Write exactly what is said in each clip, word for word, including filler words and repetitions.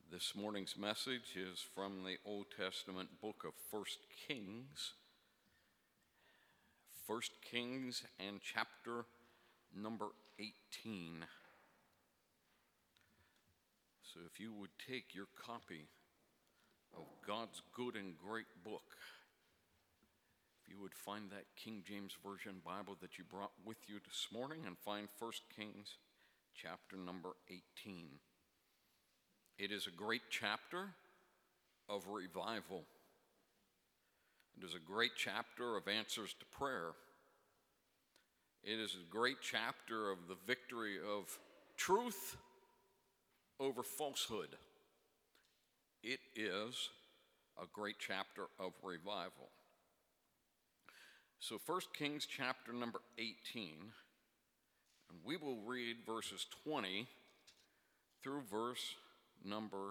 This morning's message is from the Old Testament book of First Kings. First Kings and chapter number eighteen. So if you would take your copy of God's good and great book, if you would find that King James Version Bible that you brought with you this morning and find First Kings chapter number eighteen. It is a great chapter of revival. It is a great chapter of answers to prayer. It is a great chapter of the victory of truth over falsehood. It is a great chapter of revival. So First Kings chapter number eighteen, and we will read verses twenty through verse number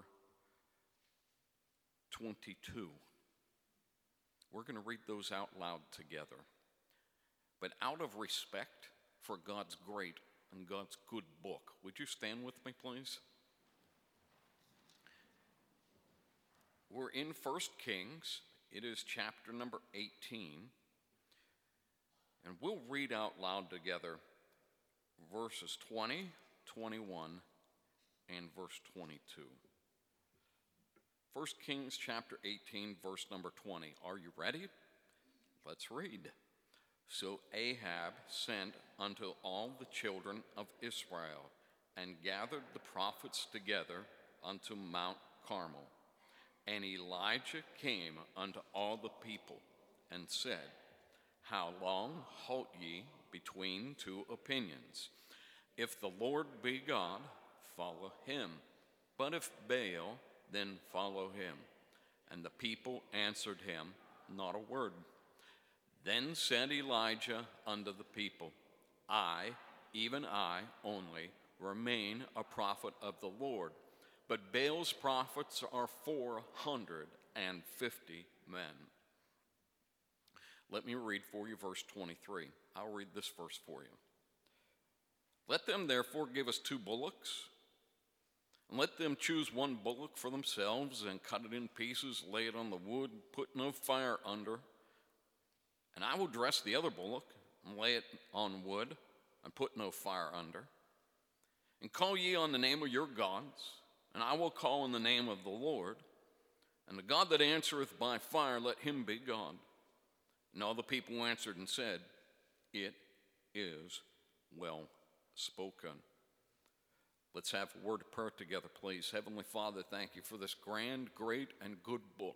twenty-two. We're going to read those out loud together. But out of respect for God's great and God's good book, would you stand with me, please? We're in First Kings. It is chapter number eighteen. And we'll read out loud together verses twenty, twenty-one, and verse twenty-two. First Kings chapter eighteen, verse number twenty. Are you ready? Let's read. So Ahab sent unto all the children of Israel, and gathered the prophets together unto Mount Carmel. And Elijah came unto all the people, and said, How long halt ye between two opinions? If the Lord be God, follow him. But if Baal, then follow him. And the people answered him not a word. Then said Elijah unto the people, I, even I only, remain a prophet of the Lord, but Baal's prophets are four hundred and fifty men. Let me read for you verse twenty-three. I'll read this verse for you. Let them therefore give us two bullocks, and let them choose one bullock for themselves, and cut it in pieces, lay it on the wood, put no fire under. And I will dress the other bullock, and lay it on wood, and put no fire under. And call ye on the name of your gods, and I will call on the name of the Lord. And the God that answereth by fire, let him be God. And all the people answered and said, It is well spoken. Let's have a word of prayer together, please. Heavenly Father, thank you for this grand, great, and good book.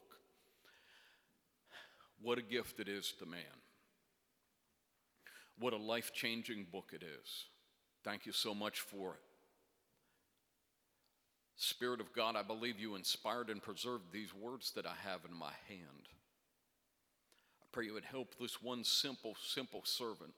What a gift it is to man. What a life-changing book it is. Thank you so much for it. Spirit of God, I believe you inspired and preserved these words that I have in my hand. I pray you would help this one simple, simple servant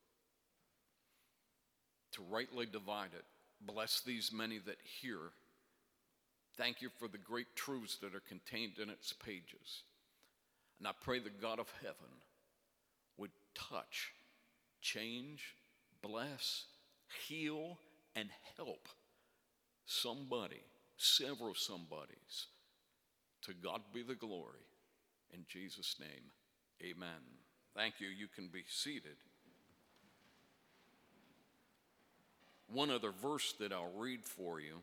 to rightly divide it. Bless these many that hear. Thank you for the great truths that are contained in its pages. And I pray the God of heaven would touch, change, bless, heal, and help somebody, several somebodies. To God be the glory. In Jesus' name, amen. Thank you. You can be seated. One other verse that I'll read for you.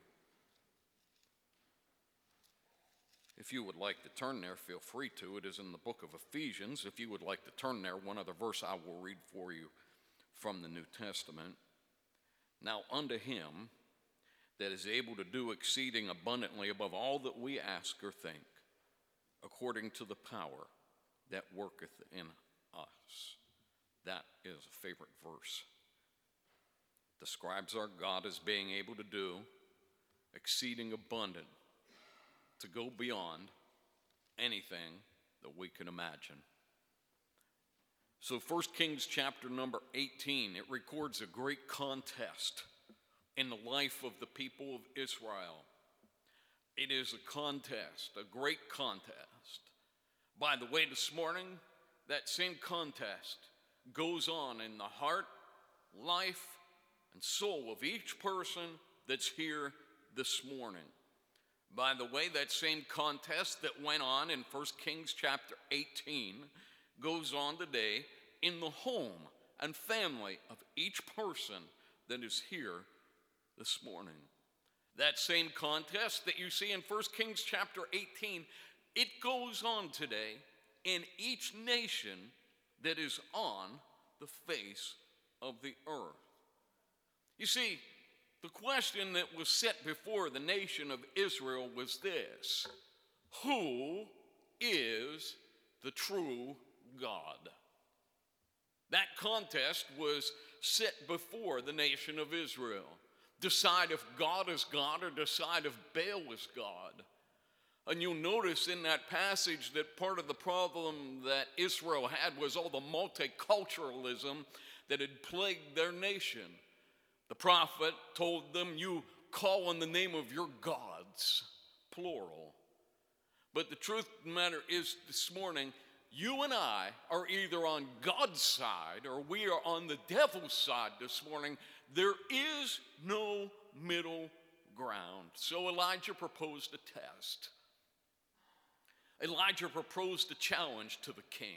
If you would like to turn there, feel free to. It is in the book of Ephesians. If you would like to turn there, one other verse I will read for you from the New Testament. Now unto him that is able to do exceeding abundantly above all that we ask or think, according to the power that worketh in us. That is a favorite verse. Describes our God as being able to do exceeding abundant, to go beyond anything that we can imagine. So First Kings chapter number eighteen, it records a great contest in the life of the people of Israel. It is a contest, a great contest. By the way, this morning, that same contest goes on in the heart, life, and soul of each person that's here this morning. By the way, that same contest that went on in First Kings chapter eighteen goes on today in the home and family of each person that is here this morning. That same contest that you see in First Kings chapter eighteen, it goes on today in each nation that is on the face of the earth. You see, the question that was set before the nation of Israel was this: who is the true God? That contest was set before the nation of Israel. Decide if God is God or decide if Baal is God. And you'll notice in that passage that part of the problem that Israel had was all the multiculturalism that had plagued their nation. The prophet told them, you call on the name of your gods, plural. But the truth of the matter is this morning, you and I are either on God's side or we are on the devil's side this morning. There is no middle ground. So Elijah proposed a test. Elijah proposed a challenge to the king.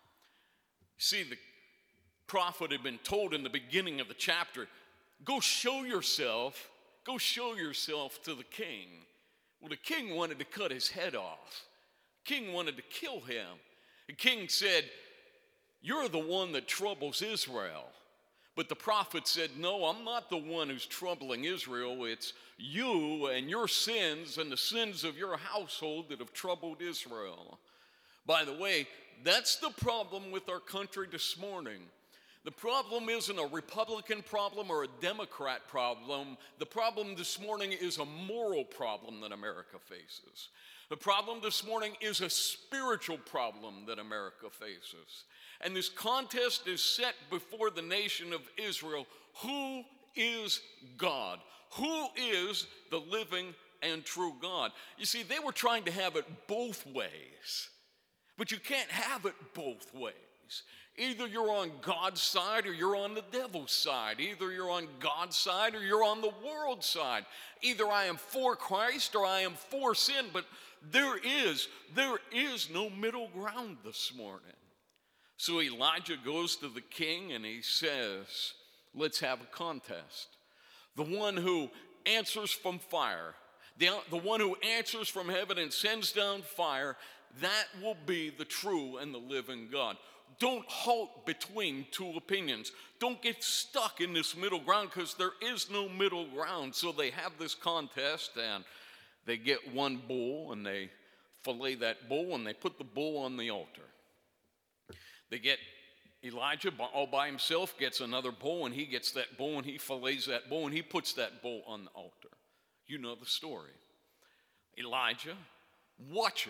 See, the prophet had been told in the beginning of the chapter, go show yourself, go show yourself to the king. Well, the king wanted to cut his head off. The king wanted to kill him. The king said, you're the one that troubles Israel. But the prophet said, no, I'm not the one who's troubling Israel. It's you and your sins and the sins of your household that have troubled Israel. By the way, that's the problem with our country this morning. The problem isn't a Republican problem or a Democrat problem. The problem this morning is a moral problem that America faces. The problem this morning is a spiritual problem that America faces. And this contest is set before the nation of Israel. Who is God? Who is the living and true God? You see, they were trying to have it both ways. But you can't have it both ways. Either you're on God's side or you're on the devil's side. Either you're on God's side or you're on the world's side. Either I am for Christ or I am for sin. But there is, there is no middle ground this morning. So Elijah goes to the king and he says, let's have a contest. The one who answers from fire, the, the one who answers from heaven and sends down fire, that will be the true and the living God. Don't halt between two opinions. Don't get stuck in this middle ground because there is no middle ground. So they have this contest and they get one bull and they fillet that bull and they put the bull on the altar. They get Elijah all by himself, gets another bull, and he gets that bull, and he fillets that bull, and he puts that bull on the altar. You know the story. Elijah watches,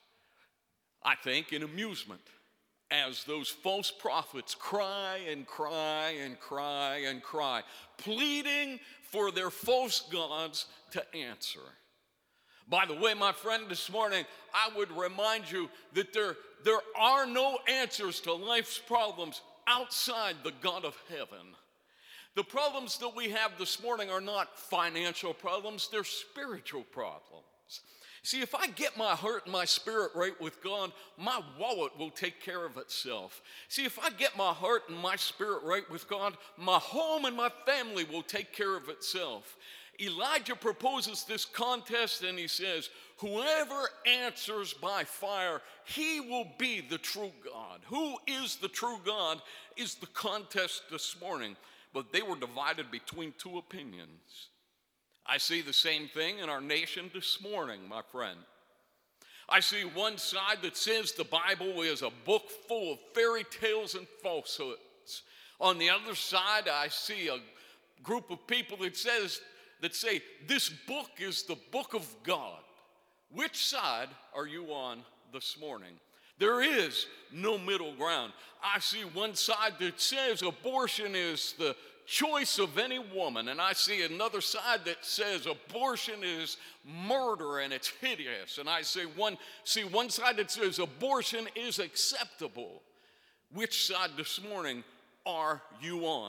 I think, in amusement, as those false prophets cry and cry and cry and cry, pleading for their false gods to answer. By the way, my friend, this morning, I would remind you that there, there are no answers to life's problems outside the God of heaven. The problems that we have this morning are not financial problems, they're spiritual problems. See, if I get my heart and my spirit right with God, my wallet will take care of itself. See, if I get my heart and my spirit right with God, my home and my family will take care of itself. Elijah proposes this contest and he says, whoever answers by fire, he will be the true God. Who is the true God is the contest this morning. But they were divided between two opinions. I see the same thing in our nation this morning, my friend. I see one side that says the Bible is a book full of fairy tales and falsehoods. On the other side, I see a group of people that says that say this book is the book of God. Which side are you on this morning? There is no middle ground. I see one side that says abortion is the choice of any woman, and I see another side that says abortion is murder and it's hideous. And I say one see one side that says abortion is acceptable. Which side this morning are you on?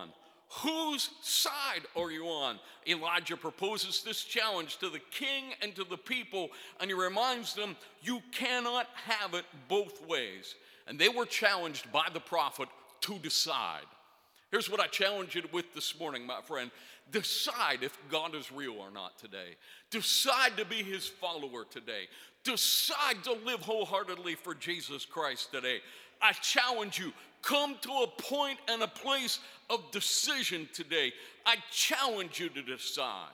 Whose side are you on? Elijah proposes this challenge to the king and to the people, and he reminds them, you cannot have it both ways. And they were challenged by the prophet to decide. Here's what I challenge you with this morning, my friend. Decide if God is real or not today. Decide to be his follower today. Decide to live wholeheartedly for Jesus Christ today. I challenge you, come to a point and a place of decision today. I challenge you to decide.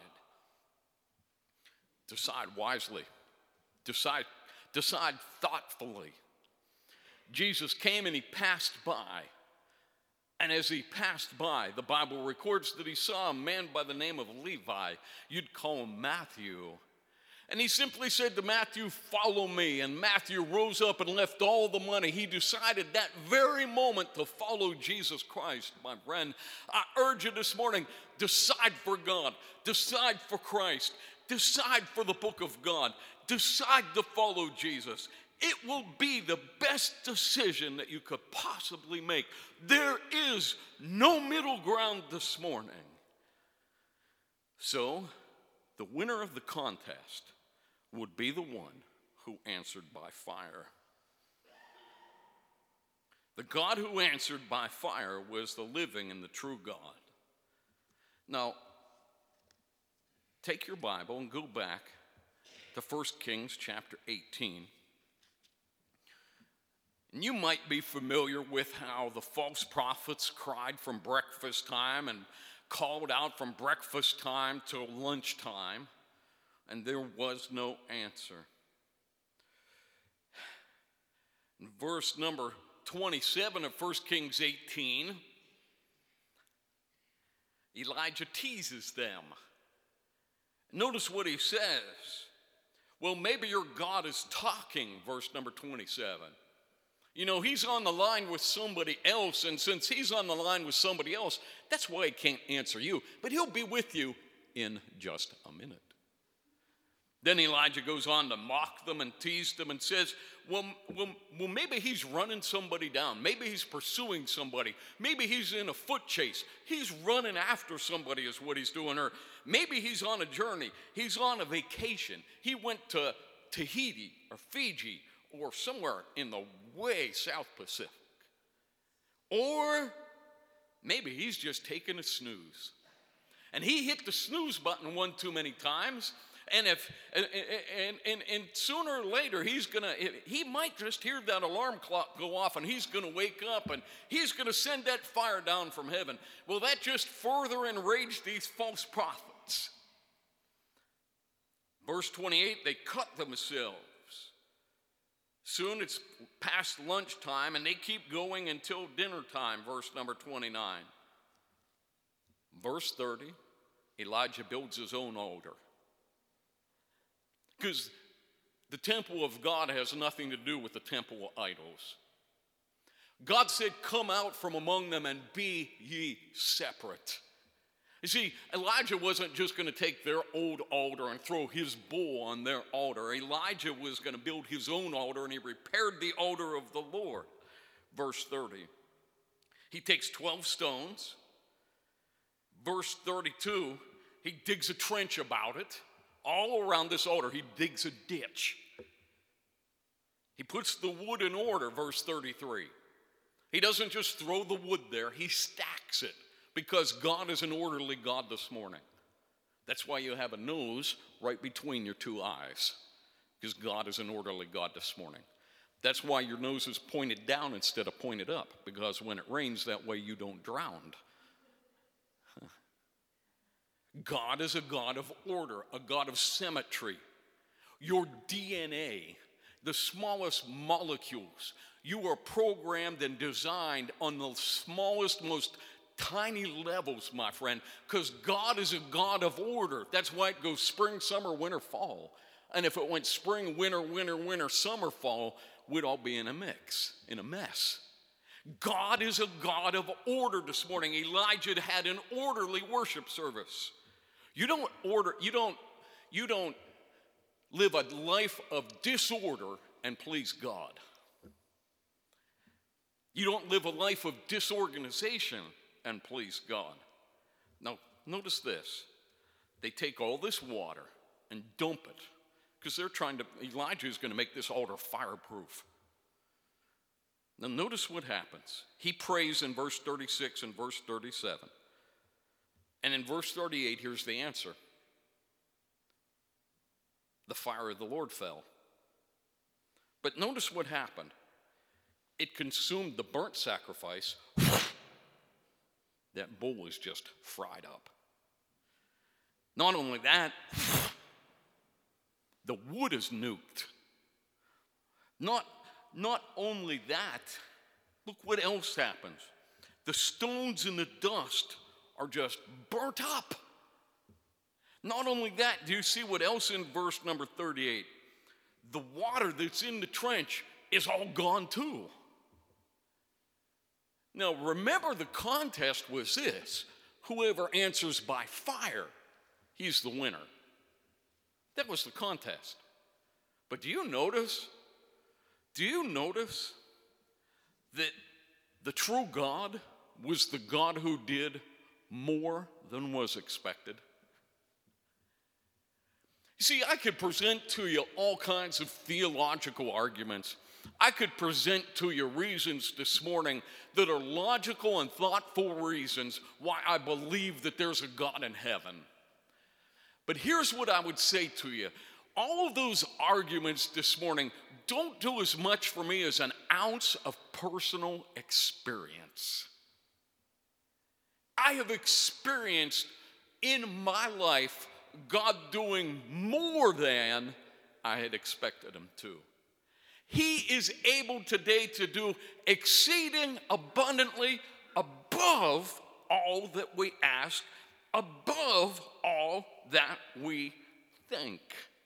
Decide wisely. Decide, decide thoughtfully. Jesus came and he passed by. And as he passed by, the Bible records that he saw a man by the name of Levi. You'd call him Matthew. And he simply said to Matthew, follow me. And Matthew rose up and left all the money. He decided that very moment to follow Jesus Christ, my friend. I urge you this morning, decide for God. Decide for Christ. Decide for the book of God. Decide to follow Jesus. It will be the best decision that you could possibly make. There is no middle ground this morning. So, the winner of the contest would be the one who answered by fire. The God who answered by fire was the living and the true God. Now, take your Bible and go back to First Kings chapter eighteen. And you might be familiar with how the false prophets cried from breakfast time and called out from breakfast time till lunchtime, and there was no answer. In verse number twenty-seven of First Kings eighteen, Elijah teases them. Notice what he says. Well, maybe your God is talking, verse number twenty-seven. You know, he's on the line with somebody else, and since he's on the line with somebody else, that's why he can't answer you. But he'll be with you in just a minute. Then Elijah goes on to mock them and tease them and says, well, well, well, maybe he's running somebody down. Maybe he's pursuing somebody. Maybe he's in a foot chase. He's running after somebody is what he's doing. Or maybe he's on a journey. He's on a vacation. He went to Tahiti or Fiji or somewhere in the way South Pacific. Or maybe he's just taking a snooze. And he hit the snooze button one too many times. And if and, and, and, and sooner or later he's gonna he might just hear that alarm clock go off and he's gonna wake up and he's gonna send that fire down from heaven. Well, that just further enraged these false prophets. Verse twenty-eight, they cut themselves. Soon it's past lunchtime and they keep going until dinner time, verse number twenty-nine. Verse thirty, Elijah builds his own altar. Because the temple of God has nothing to do with the temple of idols. God said, come out from among them and be ye separate. You see, Elijah wasn't just going to take their old altar and throw his bull on their altar. Elijah was going to build his own altar, and he repaired the altar of the Lord. Verse thirty. He takes twelve stones. Verse thirty-two, he digs a trench about it. All around this altar, he digs a ditch. He puts the wood in order, verse thirty-three. He doesn't just throw the wood there, he stacks it. Because God is an orderly God this morning. That's why you have a nose right between your two eyes. Because God is an orderly God this morning. That's why your nose is pointed down instead of pointed up. Because when it rains, that way you don't drown. God is a God of order, a God of symmetry. Your D N A, the smallest molecules, you are programmed and designed on the smallest, most tiny levels, my friend, because God is a God of order. That's why it goes spring, summer, winter, fall. And if it went spring, winter, winter, winter, summer, fall, we'd all be in a mix, in a mess. God is a God of order this morning. Elijah had an orderly worship service. You don't order, you don't, you don't live a life of disorder and please God. You don't live a life of disorganization and please God. Now, notice this. They take all this water and dump it because they're trying to, Elijah is going to make this altar fireproof. Now, notice what happens. He prays in verse thirty-six and verse thirty-seven. And in verse thirty-eight, here's the answer. The fire of the Lord fell. But notice what happened. It consumed the burnt sacrifice. That bull was just fried up. Not only that, the wood is nuked. Not, not only that, look what else happens. The stones and the dust are just burnt up. Not only that, do you see what else in verse number thirty-eight? The water that's in the trench is all gone too. Now remember, the contest was this. Whoever answers by fire, he's the winner. That was the contest. But do you notice, do you notice that the true God was the God who did more than was expected? You see, I could present to you all kinds of theological arguments. I could present to you reasons this morning that are logical and thoughtful reasons why I believe that there's a God in heaven. But here's what I would say to you. All of those arguments this morning don't do as much for me as an ounce of personal experience. I have experienced in my life God doing more than I had expected him to. He is able today to do exceeding abundantly above all that we ask, above all that we think.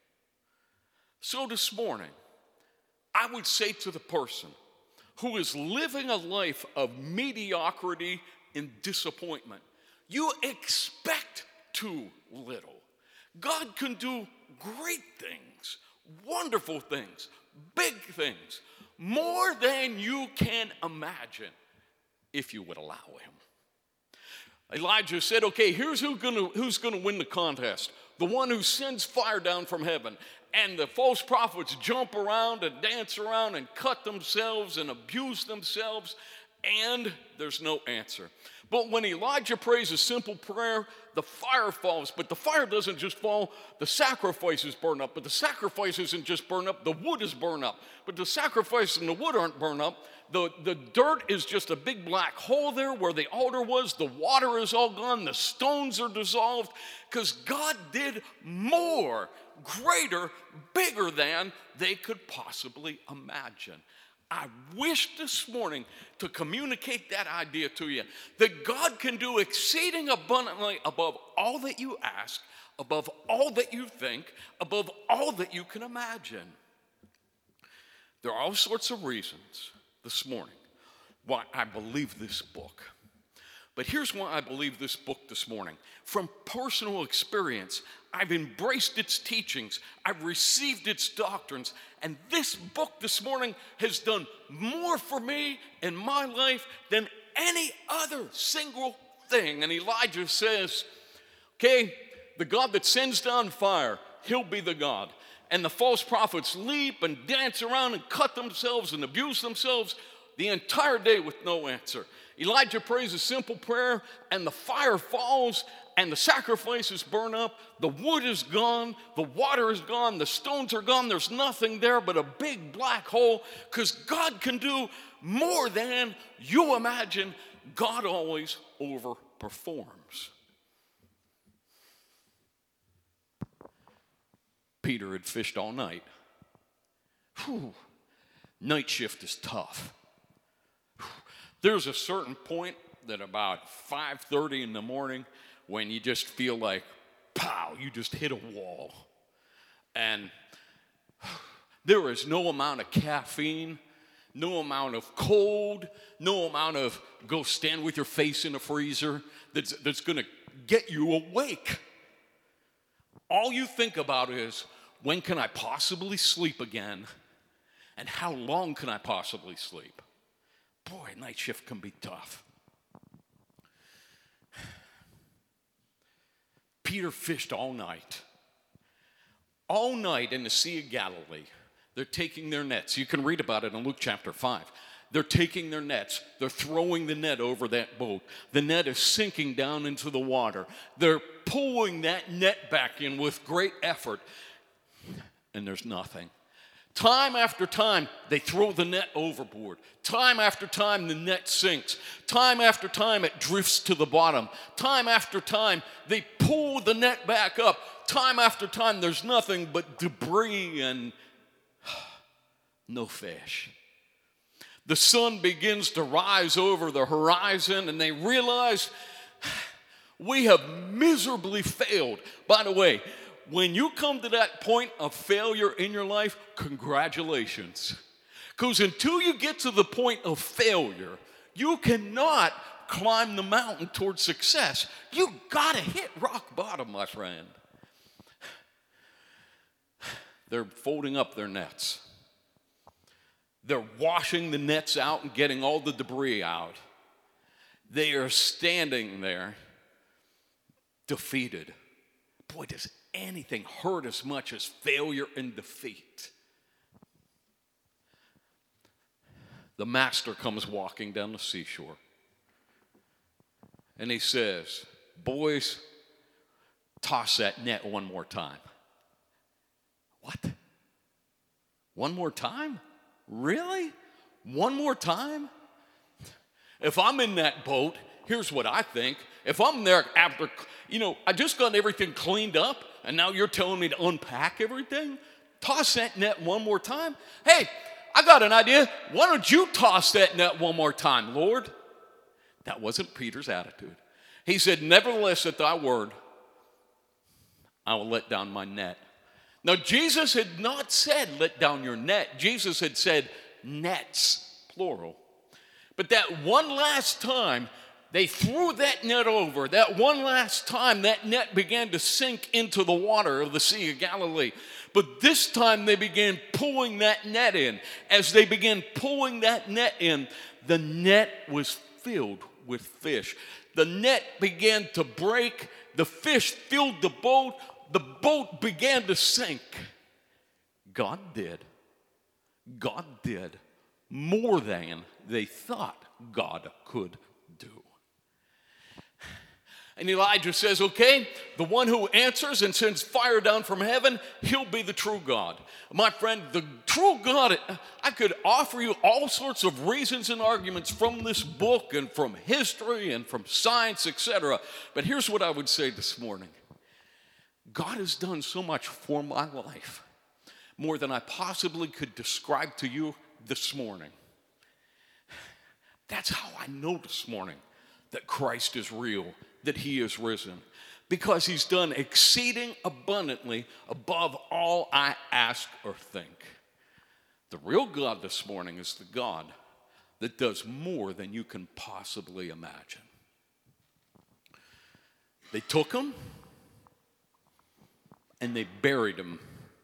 So this morning, I would say to the person who is living a life of mediocrity and disappointment, you expect too little. God can do great things, wonderful things, big things, more than you can imagine if you would allow him. Elijah said, okay, here's who gonna, who's going to win the contest. The one who sends fire down from heaven. And the false prophets jump around and dance around and cut themselves and abuse themselves. And there's no answer. But when Elijah prays a simple prayer, the fire falls. But the fire doesn't just fall, the sacrifices burn up. But the sacrifice isn't just burn up, the wood is burned up. But the sacrifice and the wood aren't burned up. The, the dirt is just a big black hole there where the altar was. The water is all gone. The stones are dissolved. Because God did more, greater, bigger than they could possibly imagine. I wish this morning to communicate that idea to you, that God can do exceeding abundantly above all that you ask, above all that you think, above all that you can imagine. There are all sorts of reasons this morning why I believe this book. But here's why I believe this book this morning. From personal experience, I've embraced its teachings, I've received its doctrines, and this book this morning has done more for me in my life than any other single thing. And Elijah says, okay, the God that sends down fire, he'll be the God. And the false prophets leap and dance around and cut themselves and abuse themselves the entire day with no answer. Elijah prays a simple prayer, and the fire falls, and the sacrifices burn up. The wood is gone. The water is gone. The stones are gone. There's nothing there but a big black hole, because God can do more than you imagine. God always overperforms. Peter had fished all night. Whew. Night shift is tough. There's a certain point that about five thirty in the morning when you just feel like, pow, you just hit a wall. And there is no amount of caffeine, no amount of cold, no amount of go stand with your face in a freezer that's, that's going to get you awake. All you think about is, when can I possibly sleep again? And how long can I possibly sleep? Boy, night shift can be tough. Peter fished all night. All night in the Sea of Galilee. They're taking their nets. You can read about it in Luke chapter five. They're taking their nets. They're throwing the net over that boat. The net is sinking down into the water. They're pulling that net back in with great effort. And there's nothing. Time after time, they throw the net overboard. Time after time, the net sinks. Time after time, it drifts to the bottom. Time after time, they pull the net back up. Time after time, there's nothing but debris and no fish. The sun begins to rise over the horizon, and they realize we have miserably failed. By the way, when you come to that point of failure in your life, congratulations. Because until you get to the point of failure, you cannot climb the mountain towards success. You got to hit rock bottom, my friend. They're folding up their nets. They're washing the nets out and getting all the debris out. They are standing there defeated. Boy, does anything hurt as much as failure and defeat. The master comes walking down the seashore. And he says, boys, toss that net one more time. What? One more time? Really? One more time? If I'm in that boat, here's what I think. If I'm there after, you know, I just got everything cleaned up, and now you're telling me to unpack everything? Toss that net one more time? Hey, I got an idea. Why don't you toss that net one more time, Lord? That wasn't Peter's attitude. He said, nevertheless, at thy word, I will let down my net. Now, Jesus had not said, let down your net. Jesus had said, nets, plural. But that one last time, they threw that net over. That one last time, that net began to sink into the water of the Sea of Galilee. But this time, they began pulling that net in. As they began pulling that net in, the net was filled with fish. The net began to break. The fish filled the boat. The boat began to sink. God did. God did more than they thought God could do. And Elijah says, okay, the one who answers and sends fire down from heaven, he'll be the true God. My friend, the true God, I could offer you all sorts of reasons and arguments from this book and from history and from science, et cetera. But here's what I would say this morning. God has done so much for my life, more than I possibly could describe to you this morning. That's how I know this morning that Christ is real, that he is risen, because he's done exceeding abundantly above all I ask or think. The real God this morning is the God that does more than you can possibly imagine. They took him and they buried him.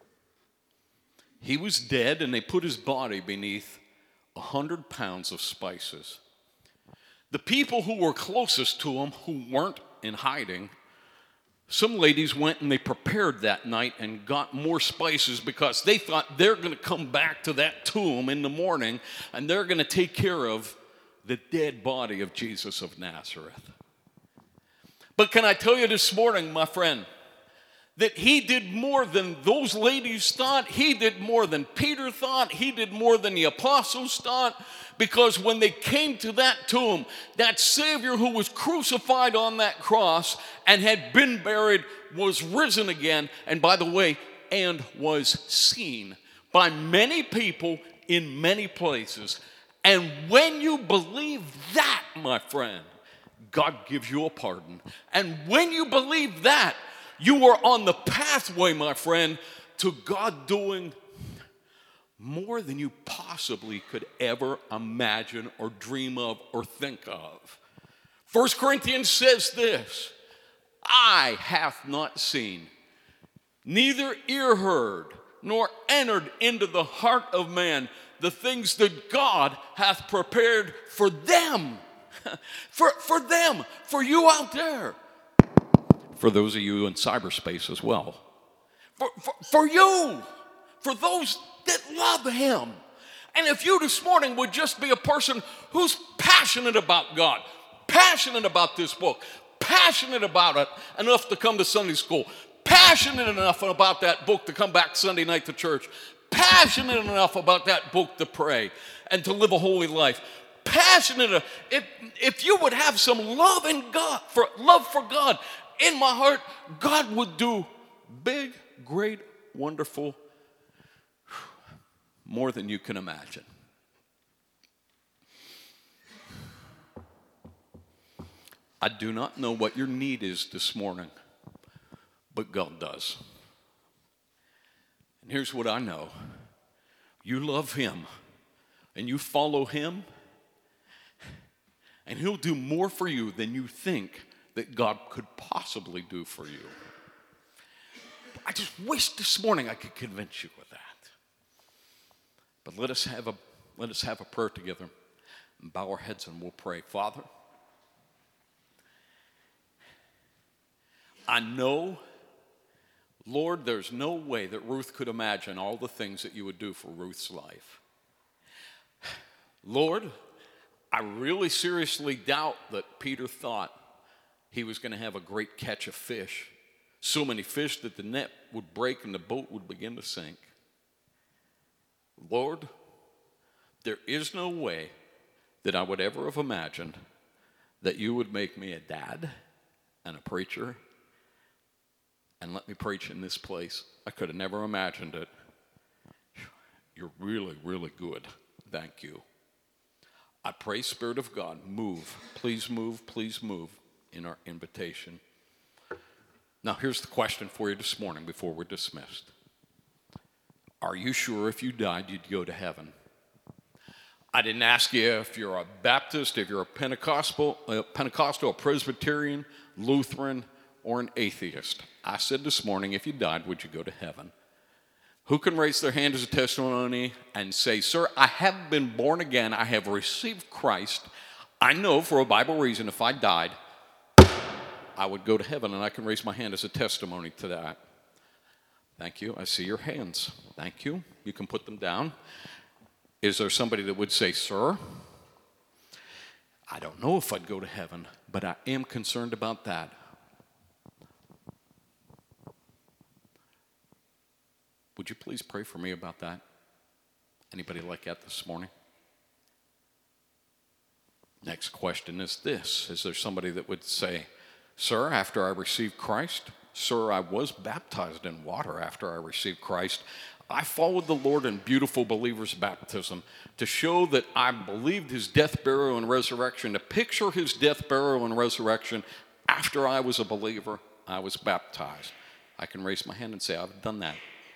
He was dead, and they put his body beneath a hundred pounds of spices. The people who were closest to him, who weren't in hiding, some ladies went and they prepared that night and got more spices because they thought they're going to come back to that tomb in the morning and they're going to take care of the dead body of Jesus of Nazareth. But can I tell you this morning, my friend, that he did more than those ladies thought. He did more than Peter thought. He did more than the apostles thought. Because when they came to that tomb, that Savior who was crucified on that cross and had been buried was risen again. And by the way, and was seen by many people in many places. And when you believe that, my friend, God gives you a pardon. And when you believe that, you are on the pathway, my friend, to God doing more than you possibly could ever imagine or dream of or think of. First Corinthians says this, eye hath not seen, neither ear heard, nor entered into the heart of man the things that God hath prepared for them. for, for them, for you out there. for those of you in cyberspace as well. For, for, for you, for those that love him. And if you this morning would just be a person who's passionate about God, passionate about this book, passionate about it enough to come to Sunday school, passionate enough about that book to come back Sunday night to church, passionate enough about that book to pray and to live a holy life, passionate enough, if, if you would have some love in God, for love for God in my heart, God would do big, great, wonderful, more than you can imagine. I do not know what your need is this morning, but God does. And here's what I know. You love him, and you follow him, and he'll do more for you than you think that God could possibly do for you. I just wish this morning I could convince you with that. But let us have a let us have a prayer together and bow our heads and we'll pray. Father, I know, Lord, there's no way that Ruth could imagine all the things that you would do for Ruth's life. Lord, I really seriously doubt that Peter thought he was going to have a great catch of fish. So many fish that the net would break and the boat would begin to sink. Lord, there is no way that I would ever have imagined that you would make me a dad and a preacher and let me preach in this place. I could have never imagined it. You're really, really good. Thank you. I pray, Spirit of God, move. Please move, please move in our invitation. Now, here's the question for you this morning before we're dismissed. Are you sure if you died, you'd go to heaven? I didn't ask you if you're a Baptist, if you're a Pentecostal, a Pentecostal, a Presbyterian, Lutheran, or an atheist. I said this morning, if you died, would you go to heaven? Who can raise their hand as a testimony and say, sir, I have been born again. I have received Christ. I know for a Bible reason if I died, I would go to heaven, and I can raise my hand as a testimony to that. Thank you. I see your hands. Thank you. You can put them down. Is there somebody that would say, sir, I don't know if I'd go to heaven, but I am concerned about that. Would you please pray for me about that? Anybody like that this morning? Next question is this. Is there somebody that would say, sir, after I received Christ, sir, I was baptized in water after I received Christ. I followed the Lord in beautiful believer's baptism to show that I believed his death, burial, and resurrection, to picture his death, burial, and resurrection after I was a believer, I was baptized. I can raise my hand and say, I've done that.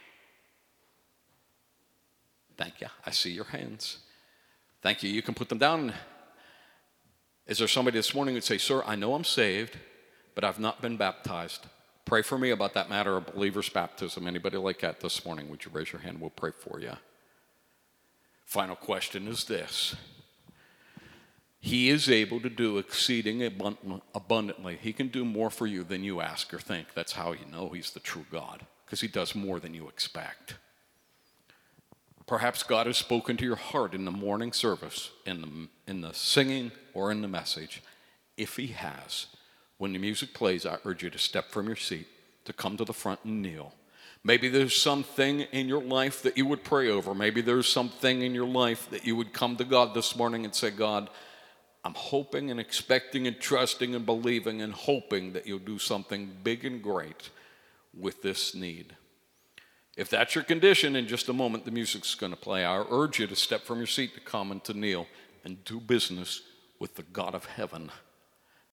Thank you. I see your hands. Thank you. You can put them down. Is there somebody this morning who would say, sir, I know I'm saved, but I've not been baptized. Pray for me about that matter of believer's baptism. Anybody like that this morning? Would you raise your hand? We'll pray for you. Final question is this. He is able to do exceeding abundantly. He can do more for you than you ask or think. That's how you know he's the true God, because he does more than you expect. Perhaps God has spoken to your heart in the morning service, in the, in the singing, or in the message. If he has, when the music plays, I urge you to step from your seat, to come to the front and kneel. Maybe there's something in your life that you would pray over. Maybe there's something in your life that you would come to God this morning and say, God, I'm hoping and expecting and trusting and believing and hoping that you'll do something big and great with this need. If that's your condition, in just a moment the music's going to play. I urge you to step from your seat, to come and to kneel and do business with the God of heaven.